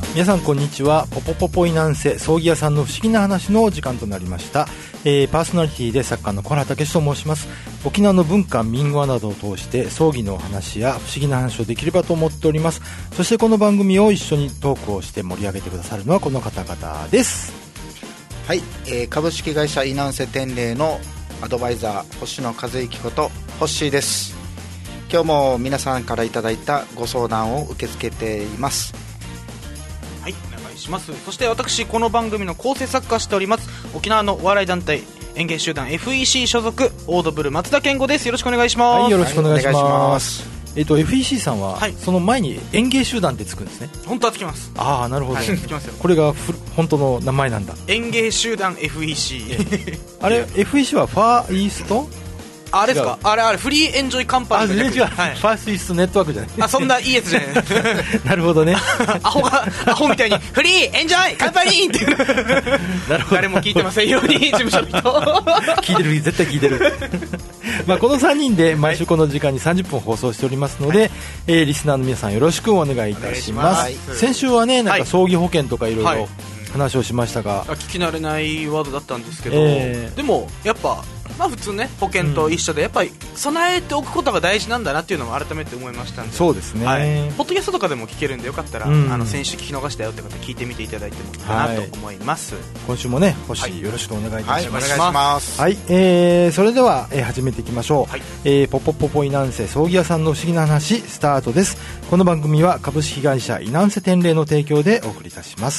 皆さんこんにちは。ポポポポイナンセ葬儀屋さんの不思議な話の時間となりました。パーソナリティで作家の小原武史と申します。沖縄の文化民話などを通して葬儀の話や不思議な話をできればと思っております。そしてこの番組を一緒にトークをして盛り上げてくださるのはこの方々です。 はい、株式会社イナンセ天霊のアドバイザー星野和之ことホッシーです。今日も皆さんからいただいたご相談を受け付けています。 はい、お願いします。そして私この番組の構成作家しております沖縄のお笑い団体演芸集団 FEC 所属オードブル松田健吾です。よろしくお願いします。 はい、よろしくお願いします。FEC さんは、 はい、 その前に演芸集団ってつくんですね。 本当はつきます。 ああ、なるほど、 はい、つきますよ。 これが本当の名前なんだ。 演芸集団 FEC あれ FEC はファーイースト、 あれですか、あれフリーエンジョイカンパニーの略、 はい、ファーストイーストネットワークじゃない。 あ、そんないいやつじゃないなるほどねアホみたいにフリーエンジョイカンパニーってなるほど、 誰も聞いてませんように事務所の人聞いてる、絶対聞いてるまあこの3人で毎週この時間に30分放送しておりますので、はい、リスナーの皆さんよろしくお願いいたします。先週はね、なんか葬儀保険とかいろいろ話をしましたが、 聞き慣れないワードだったんですけど、でもやっぱまあ普通ね、保険と一緒でやっぱり備えておくことが大事なんだなっていうのも改めて思いましたんで。 そうですね、 はい、ポッドキャストとかでも聞けるんでよかったら、先週聞き逃したよって方聞いてみていただいてもいいかなと思います。はい、 今週もね、星、よろしくお願いいたします。 はい、お願いします。 はい、それでは、始めていきましょう。はい、ポポポポイナンセ葬儀屋さんの不思議な話スタートです。この番組は株式会社イナンセ天霊の提供でお送りいたします。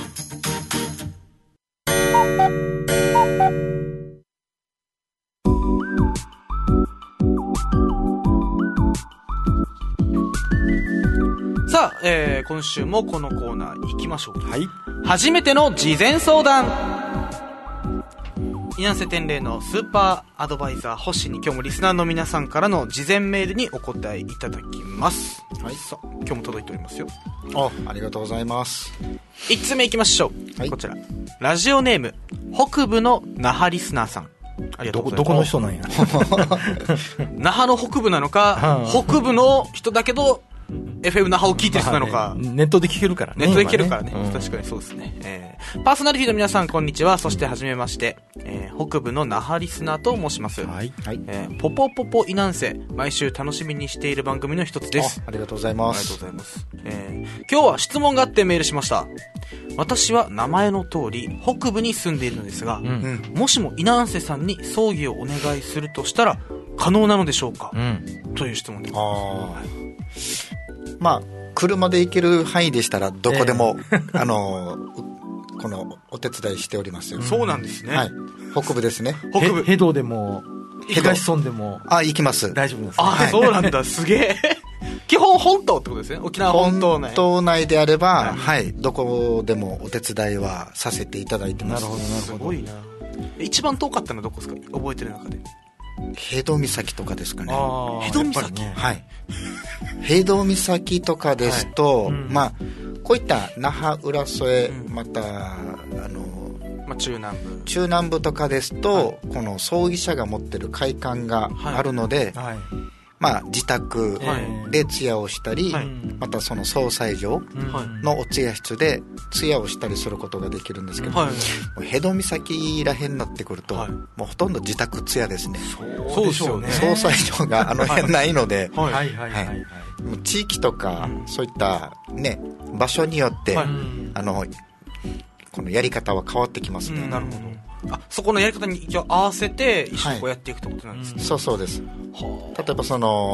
さあ、今週もこのコーナー行きましょう。 はい、 初めての事前相談。イナンセ天霊のスーパーアドバイザー星に今日もリスナーの皆さんからの事前メールにお答えいただきます。はい、さあ今日も届いておりますよ。 ありがとうございます。 1つ目いきましょう。はい、こちらラジオネーム北部の那覇リスナーさん、ありがとうございます。 どこの人なんや那覇の北部なのか北部の人だけどFM 那覇を聞いてる人なのか、 ネットで聞けるからね。 ネットで聞けるからね、確かにそうですね。パーソナリティの皆さんこんにちは。そしてはじめまして、北部の那覇リスナーと申します。はい、ポポポポイナンセ、毎週楽しみにしている番組の一つです。 ありがとうございます。 ありがとうございます。今日は質問があってメールしました。私は名前の通り北部に住んでいるのですが、もしもイナンセさんに葬儀をお願いするとしたら可能なのでしょうか、という質問です。 まあ車で行ける範囲でしたらどこでも、このお手伝いしておりますよ。 そうなんですね。 はい、北部ですね。 北部、 ヘドでも東村でも行きます。 大丈夫です、ね。 そうなんだ、すげえ基本本島ってことですね。沖縄本島内。 本島内であれば、はい、どこでもお手伝いはさせていただいてます。 なるほどなるほど。 すごいな。一番遠かったのはどこですか、覚えてる中で。 平戸岬とかですかね。 平戸岬、 はい。平戸岬とかですと、まあこういった那覇浦添、また中南部とかですと、この葬儀社が持ってる会館があるので、まあ自宅で通夜をしたり、またその葬祭場のお通夜室で通夜をしたりすることができるんですけど、辺戸岬らへんになってくると、もうほとんど自宅通夜ですね。 そうでしょうね。 葬祭場が辺ないので、地域とかそういったね場所によってこのやり方は変わってきますね。 なるほど。そこのやり方に一応合わせて一緒にこうやっていくってことなんですね。 そうです。例えば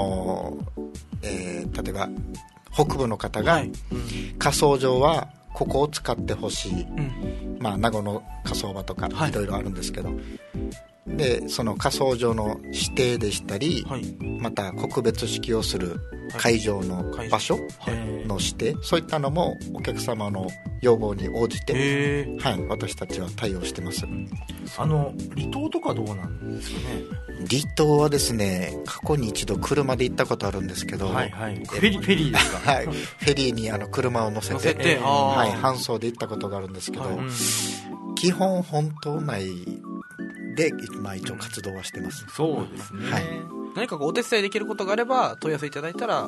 例えば北部の方が火葬場はここを使ってほしい、まあ名護の火葬場とかいろいろあるんですけど、でその火葬場の指定でしたり、また告別式をする会場の場所の指定、そういったのもお客様の要望に応じて、私たちは対応してます。 離島とかどうなんですかね。 離島はですね、過去に一度車で行ったことあるんですけど、 フェリーですか。 はい、フェリーに車を乗せて、搬送で行ったことがあるんですけど、基本本島内で一応活動はしてます。 そうですね。 何かお手伝いできることがあれば問い合わせいただいたら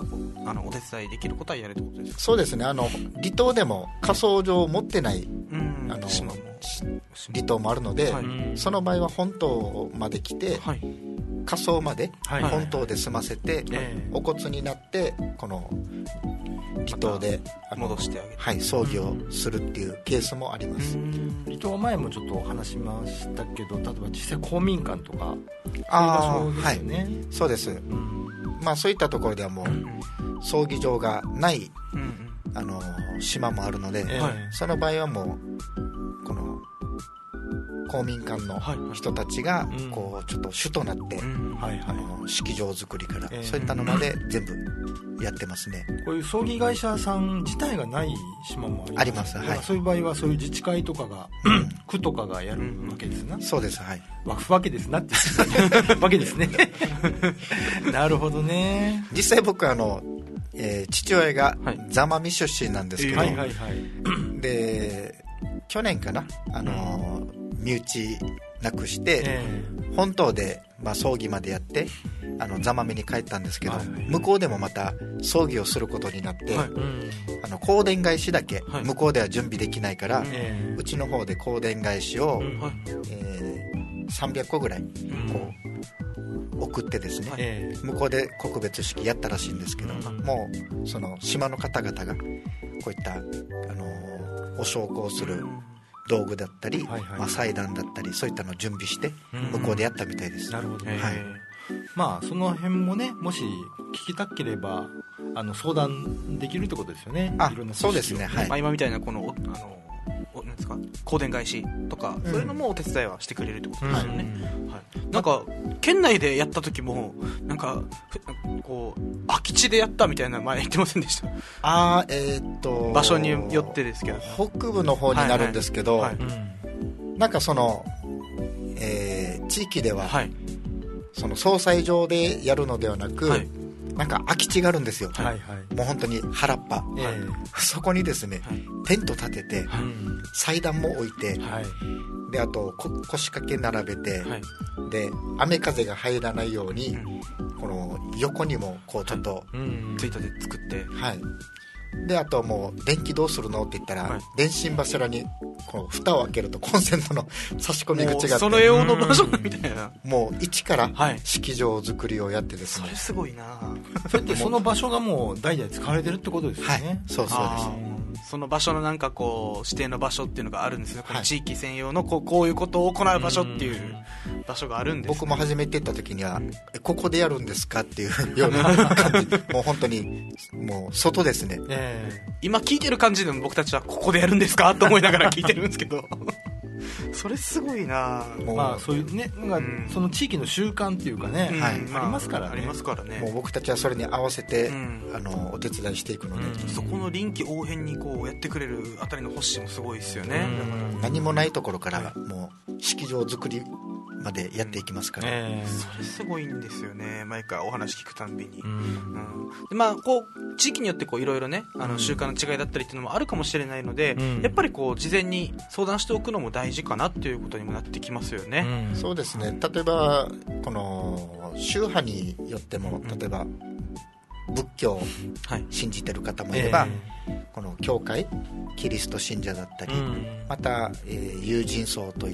お手伝いできることはやるってことですか？ そうですね、離島でも火葬場を持ってない、 島も離島もあるので、 はい、 その場合は本島まで来て、はい、火葬まで本島で済ませて、お骨になってこの離島で戻してあげる、 はい、葬儀をするっていうケースもあります。 離島は前もちょっと話しましたけど、例えば実際公民館とかそういう場所ですよね。 はい、そうです、まあ、そういったところではもう、葬儀場がない、島もあるので、その場合はもうこの公民館の人たちがこうちょっと主となって、式場作りから、そういったのまで全部やってますね。 こういう葬儀会社さん自体がない島もあります。 はい、 そういう場合はそういう自治会とかが、区とかがやるわけですな。 そうです、はい。 わけですなってわけですね。なるほどね。 実際僕父親が座間味出身なんですけど、で去年かな、身内なくして、本島で、葬儀までやって座間味に帰ったんですけど、向こうでもまた葬儀をすることになって、香典返しだけ、向こうでは準備できないから、うちの方で香典返しを、300個ぐらいこう送ってですね、向こうで告別式やったらしいんですけど、もうその島の方々がこういった、お焼香する道具だったり、祭壇だったり、そういったのを準備して向こうでやったみたいです。 なるほど、まあその辺もね、もし聞きたければ相談できるってことですよね。いろんなそうですね、はい。 今みたいなこのなんですか、香典返しとか、そういうのもお手伝いはしてくれるってことですよね。なんか県内でやった時もなんかこう空き地でやったみたいな前言ってませんでした？場所によってですけど、 北部の方になるんですけど、なんかその、地域では、その葬祭場でやるのではなく、なんか空き地があるんですよ、もう本当に原っぱ、そこにですね、テント立てて、祭壇も置いて、であと腰掛け並べて、で雨風が入らないように、この横にもこうちょっと、 ついたで作って、 であともう電気どうするのって言ったら、電信柱にこう蓋を開けるとコンセントの差し込み口があって、 その用の場所みたいな、 もう一から式場作りをやってですね、 それすごいな。 それってその場所がもう代々使われてるってことですよね。 そうです。 その場所のなんかこう指定の場所っていうのがあるんですね。この地域専用のこういうことを行う場所っていう場所があるんです、ね。 僕も初めて行った時には、ここでやるんですかっていうような感じもう本当にもう外ですね。 今聞いてる感じでも僕たちはここでやるんですかと思いながら聞いてるんですけどそれすごいな。 まあそういうね、その地域の習慣っていうかね、ありますからね。 ありますからね。 もう僕たちはそれに合わせて、お手伝いしていくので、 そこの臨機応変にこうやってくれるあたりの星もすごいですよね。 何もないところからもう式場作りまでやっていきますから、 それすごいんですよね。毎回お話聞くたんびに、でまあこう地域によってこういろいろね、習慣の違いだったりっていうのもあるかもしれないので、やっぱりこう事前に相談しておくのも大事かなっていうことにもなってきますよね。 そうですね。例えばこの宗派によっても、例えば仏教を信じてる方もいれば、この教会キリスト信者だったり、また、友人層といって、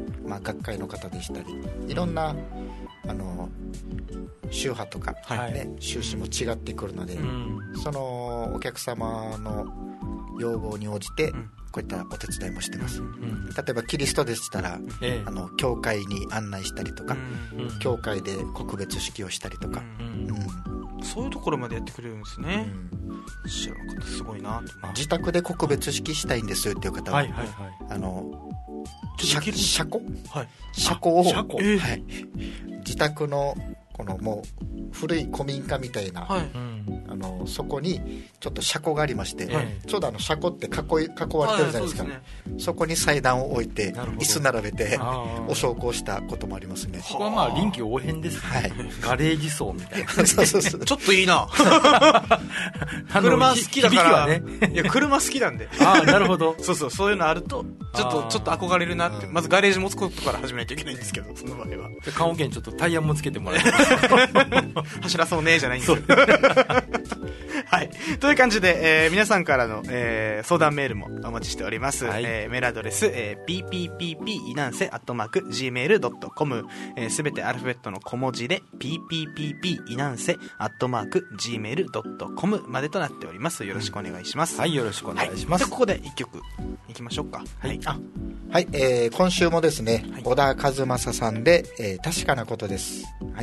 学会の方でしたり、いろんな宗派とか、宗旨も違ってくるので、そのお客様の要望に応じてこういったお手伝いもしてます。例えばキリストでしたら、教会に案内したりとか、教会で告別式をしたりとか、 そういうところまでやってくれるんですね。知らなかった。すごいな。 自宅で告別式したいんですっていう方は、車庫を、自宅のこのもう古い古民家みたいな、そこにちょっと車庫がありまして、ちょうど車庫って囲われてるじゃないですか。そこに祭壇を置いて椅子並べてお焼香したこともありますね。 そこはまあ臨機応変ですね。ガレージ層みたいな。 ちょっといいな。車好きだからね。いや車好きなんで。 なるほど。 そういうのあるとちょっと憧れるなって。まずガレージ持つことから始めないといけないんですけど、その場合は。 棺桶にちょっとタイヤもつけてもらえる。 走らそうねじゃないんですよ。 はい。という感じで、皆さんからの、相談メールもお待ちしております。 はい、 メールアドレス、ppp いなんせ@gmail.com、すべてアルファベットの小文字で ppp いなんせ@gmail.com までとなっております。よろしくお願いします。 はい、よろしくお願いします。 はい、でここで一曲いきましょうか。 はい。はい、今週もですね、はい、小田和正さんで、確かなことです。はい。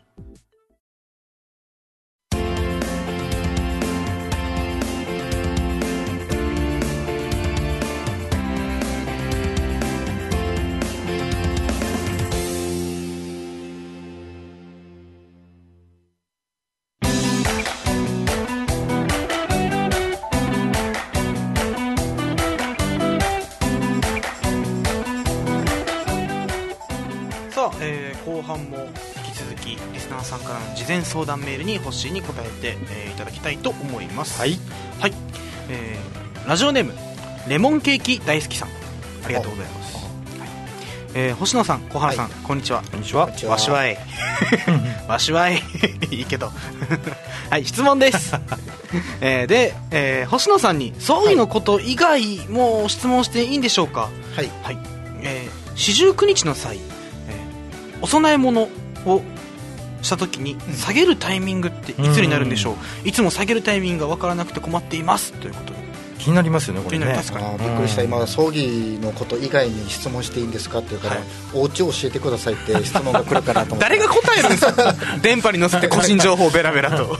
後半も引き続きリスナーさんからの事前相談メールに欲しいに答えて、いただきたいと思います。 はい、 はい。ラジオネームレモンケーキ大好きさん、ありがとうございます。はい、星野さん、小原さん、はい、こんにちは。 こんにちは。 わしわいわしわいいいけどはい、質問です。で、星野さんに葬儀のこと以外も質問していいんでしょうか。 はい、 はい。四十九日の際、お供え物をした時に下げるタイミングっていつになるんでしょう。いつも下げるタイミングが分からなくて困っていますということで。 気になりますよね、これね。 確かに。 びっくりした。今葬儀のこと以外に質問していいんですかって言うから、はい、お家を教えてくださいって質問が来るかなと思って誰が答えるんですか電波に乗せて個人情報をベラベラと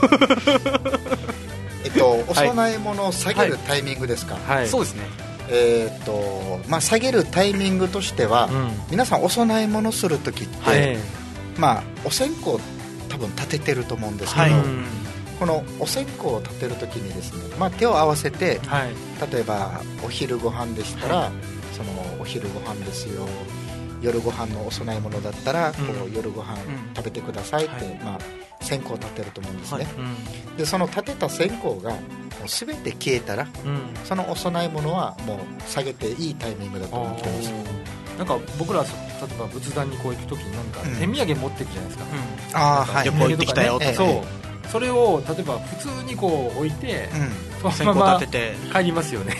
お供え物を下げるタイミングですか。 はい、そうですね。 まあ、下げるタイミングとしては、皆さんお供え物するときって、まあ、お線香多分立ててると思うんですけど、このお線香を立てるときにですね、まあ、手を合わせて、例えばお昼ご飯でしたら、そのお昼ご飯ですよ、夜ご飯のお供え物だったら、こう夜ご飯食べてくださいって、まあ、線香を立てると思うんですね。でその立てた線香がもう全て消えたら、そのお供え物はもう下げていいタイミングだと思ってます。 なんか僕ら例えば仏壇にこう行くときになんか手土産持っていくじゃないですか。 はい。旅行行ってきたよとか。 そう。それを例えば普通にこう置いて、 そのまま帰りますよね。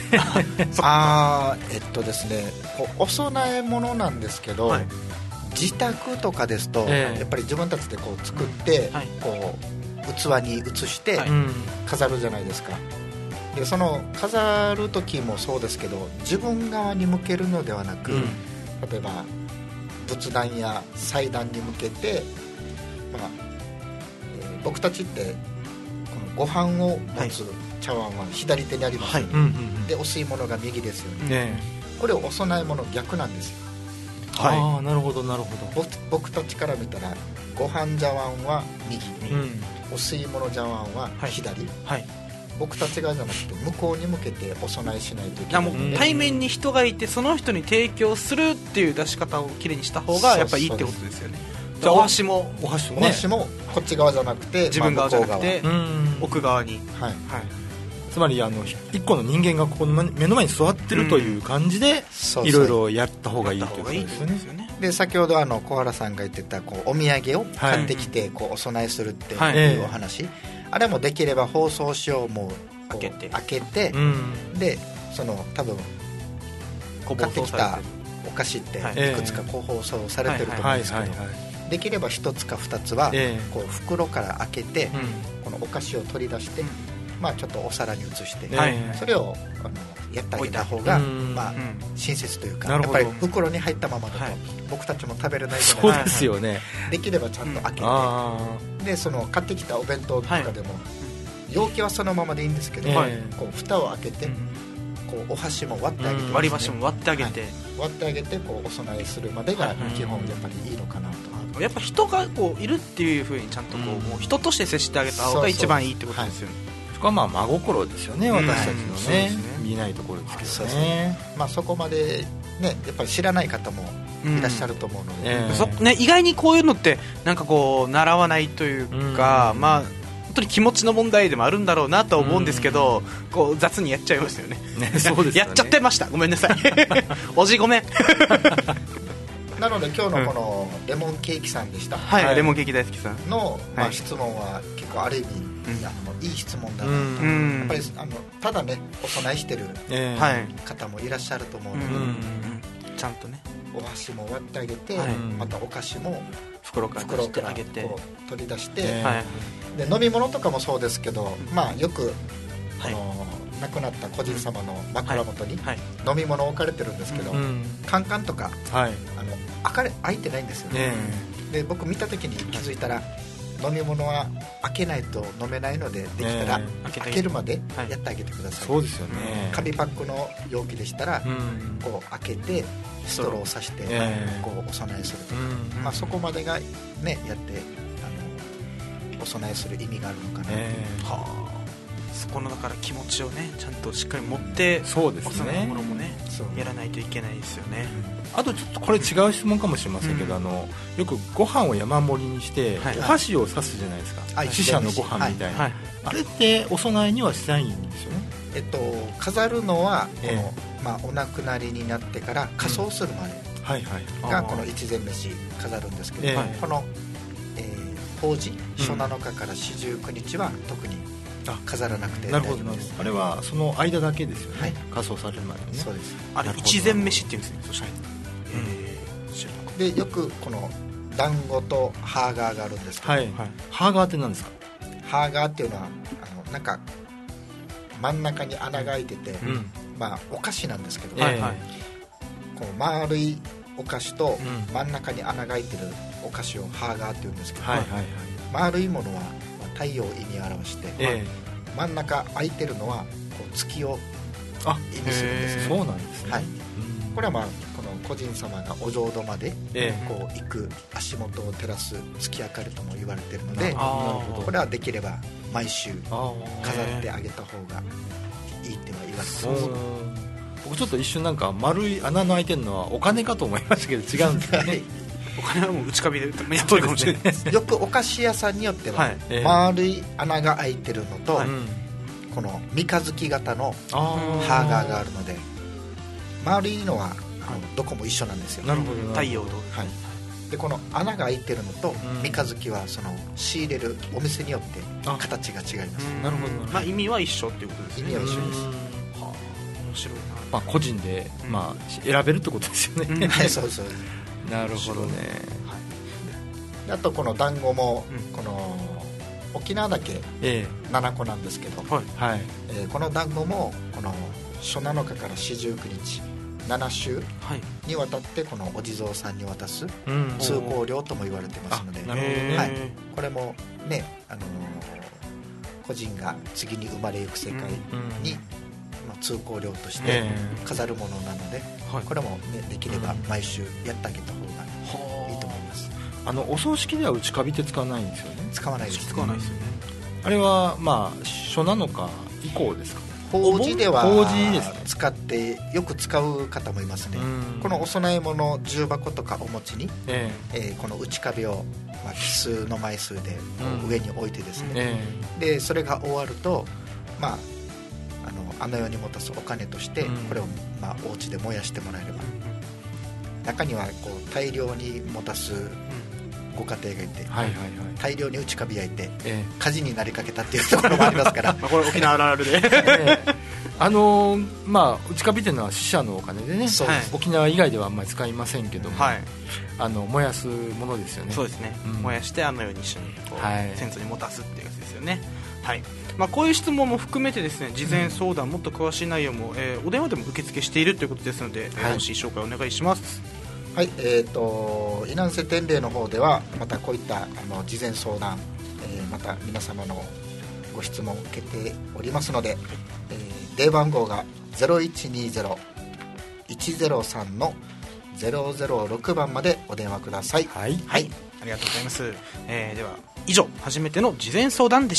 ですね、お供え物なんですけど、自宅とかですと、やっぱり自分たちでこう作って、こう器に移して飾るじゃないですか。でその飾る時もそうですけど、自分側に向けるのではなく、例えば仏壇や祭壇に向けて、まあ僕たちってこのご飯を持つ茶碗は左手にありますよね。でお吸い物が右ですよね。これをお供え物逆なんですよ。 ああ、なるほどなるほど。 僕たちから見たらご飯茶碗は右、お吸い物茶碗は左、僕たち側じゃなくて向こうに向けてお供えしないといけないので、 対面に人がいてその人に提供するっていう出し方をきれいにした方がやっぱいいってことですよね。じゃあお箸もこっち側じゃなくて自分側じゃなくて奥側に、 つまり一個の人間がここの目の前に座ってるという感じでいろいろやった方がいいということですよね。 で先ほど小原さんが言ってたこうお土産を買ってきてこうお供えするっていうお話、あれもできれば包装紙をもう開けて、でその多分買ってきたお菓子っていくつか包装されてると思うんですけど、できれば1つか2つはこう袋から開けて、このお菓子を取り出して、まあ、ちょっとお皿に移して、それをやってあげた方が、まあ、親切というか、やっぱり袋に入ったままだと僕たちも食べれないじゃないですか。 そうですよね。 できればちゃんと開けて、でその買ってきたお弁当とかでも、容器はそのままでいいんですけど、こう蓋を開けて、こうお箸も割ってあげて、 割り箸も割ってあげて、 こうお供えするまでが基本やっぱりいいのかなと。 やっぱ人がこういるっていう風にちゃんとこう、もう人として接してあげた方が一番いいってことですよね。 そこはまあ真心ですよね、私たちのね、見えないところですけどね。 まあそこまでね、やっぱり知らない方もいらっしゃると思うので、 ね、意外にこういうのってなんかこう習わないというか、まあ本当に気持ちの問題でもあるんだろうなと思うんですけど、こう雑にやっちゃいますよね。 そうですよね。 やっちゃってました、ごめんなさいおじごめんなので今日のこのレモンケーキさんでした、 はい、レモンケーキ大好きさんの、質問は結構ある意味、いい質問だなと、やっぱりただねお供えしてる方もいらっしゃると思うので、 ちゃんとねお箸も割ってあげて、またお菓子も袋からこう取り出して、で飲み物とかもそうですけど、よく亡くなった個人様の枕元に飲み物置かれてるんですけど、カンカンとか開いてないんですよね。で僕見た時に気づいたら、飲み物は開けないと飲めないので、できたら開けるまでやってあげてください。 そうですよね。 紙パックの容器でしたら、こう開けてストローを刺して、こうお供えするとか、そこまでがねやってお供えする意味があるのかな。 そこのだから気持ちをねちゃんとしっかり持って、 そうですね、 幼い頃もねやらないといけないですよね。 あとちょっとこれ違う質問かもしれませんけど、よくご飯を山盛りにして、お箸を刺すじゃないですか、死者のご飯みたいな、あれってお供えにはしないんですよね。 飾るのはお亡くなりになってから仮装するまでがこの一膳飯飾るんですけど、この法事初7日から四十九日は特に飾らなくて大丈夫です。 あれはその間だけですよね、仮装されるまでね。 そうです。 あれ一膳飯っていうんですね。そしてでよくこの団子とハーガーがあるんですけど、 ハーガーって何ですか？ ハーガーっていうのはなんか真ん中に穴が開いてて、お菓子なんですけど、この丸いお菓子と真ん中に穴が開いてるお菓子をハーガーっていうんですけど、丸いものは太陽を意味表して、真ん中空いてるのはこう月を意味するんですね。 そうなんですね。 これはこの個人様がお浄土までこう行く足元を照らす月明かりとも言われているので、これはできれば毎週飾ってあげた方がいいっては言われてます。 僕ちょっと一瞬なんか丸い穴の開いてるのはお金かと思いましたけど違うんですね。 お金はもう内カビでやっとるかもしれないです。 よくお菓子屋さんによっては丸い穴が開いてるのと、この三日月型のハーガーがあるので、丸いのはどこも一緒なんですよ。 なるほど。 太陽と、 でこの穴が開いてるのと三日月はその仕入れるお店によって形が違います。 なるほど。 意味は一緒っていうことですね。 意味は一緒です。 面白いな。個人で選べるってことですよね。 そうそう。 なるほどね。 あとこの団子もこの沖縄だけ7個なんですけど、この団子もこの初7日から四十九日7週にわたってこのお地蔵さんに渡す通行料とも言われてますので、これもね個人が次に生まれゆく世界に通行料として飾るものなので、これも、できれば毎週やってあげた方がいいと思います。 お葬式では内カビって使わないんですよね。 使わないです。 使わないですよね。 あれは初7日以降ですか？ 法事では使ってよく使う方もいますね。このお供え物重箱とかお餅に、この内カビを奇数の枚数で上に置いてですね、でそれが終わるとあの世に持たすお金としてこれをお家で燃やしてもらえれば、中にはこう大量に持たすご家庭がいて、大量に内カビ焼いて火事になりかけたっていうところもありますからこれ沖縄あるあるで内カビっていうのは死者のお金でね、沖縄以外ではあんまり使いませんけども、燃やすものですよね。 そうですね、燃やしてあのように一緒に先祖に持たすっていうやつですよね。こういう質問も含めてですね、事前相談もっと詳しい内容も、お電話でも受付しているということですので、もし紹介お願いします。 はい、稲南瀬天霊の方ではまたこういった事前相談、また皆様のご質問を受けておりますので、電話番号が 0120-103-006 番までお電話ください。 ありがとうございます。では以上、初めての事前相談でした。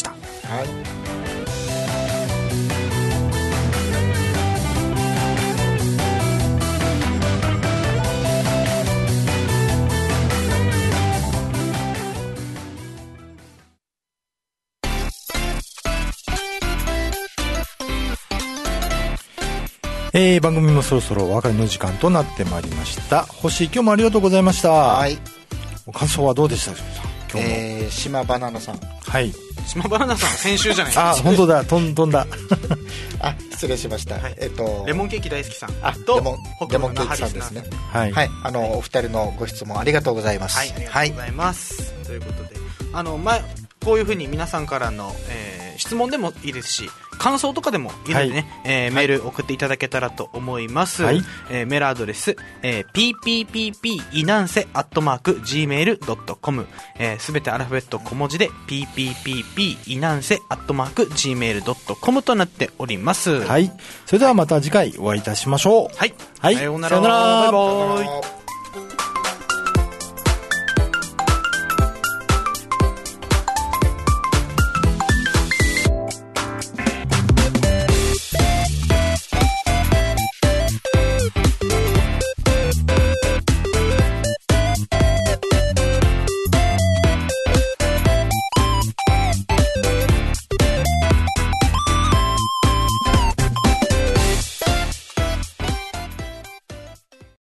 番組もそろそろお別れの時間となってまいりました。星、今日もありがとうございました。 はい。 感想はどうでしたでしょうか、今日も。 島バナナさん。 はい。 島バナナさん先週じゃないですか。 本当だ、飛んだ。 失礼しました。 レモンケーキ大好きさんとレモンケーキさんですね。はい。お二人のご質問ありがとうございます。 はい、ありがとうございます。ということで、こういうふうに皆さんからの、質問でもいいですし、感想とかでもいいのでね、メール送っていただけたらと思います。メールアドレス、pppp-inance@gmail.com、すべてアルファベット小文字で pppp-inance@gmail.com となっております。 はい。それではまた次回お会いいたしましょう。 はい。 はい。 さようなら。 バイバイ。